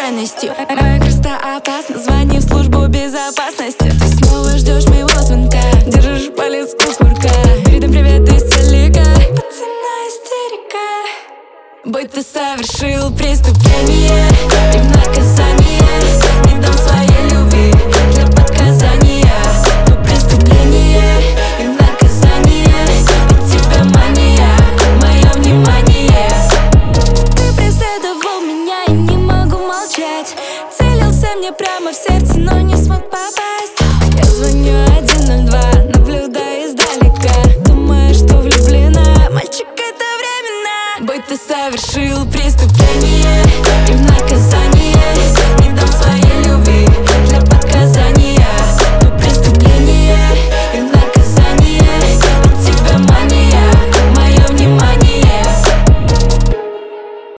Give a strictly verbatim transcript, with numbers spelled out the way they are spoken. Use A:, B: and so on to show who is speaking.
A: крайностью. Моя красота опасна, звони в службу безопасности. Ты снова ждешь моего звонка, держишь палец у курка. Передам привет издалека, пацана истерика. Будь ты совершил преступление, и в наказание не дам своей любви для подказания. Но преступление и в наказание, от тебя мания, мое внимание. Ты преследовал меня, и не могу молчать. Целился мне прямо в сердце, но не смог попасть. Я звоню один ноль два, наблюдаю издалека. Думаю, что влюблена, мальчик, это временно. Будь ты совершил преступление,